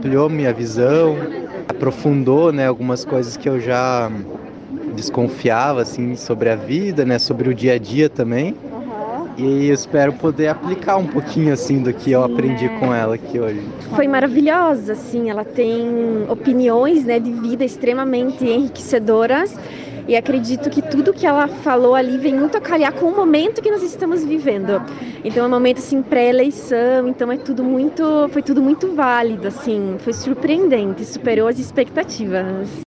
ampliou minha visão, aprofundou, né, algumas coisas que eu já desconfiava, assim, sobre a vida, né, sobre o dia a dia também. E eu espero poder aplicar um pouquinho, assim, do que eu aprendi com ela aqui hoje. Foi maravilhosa, assim, ela tem opiniões, né, de vida extremamente enriquecedoras e acredito que tudo que ela falou ali vem muito a calhar com o momento que nós estamos vivendo. Então é um momento, assim, pré-eleição, então foi tudo muito válido, assim, foi surpreendente, superou as expectativas.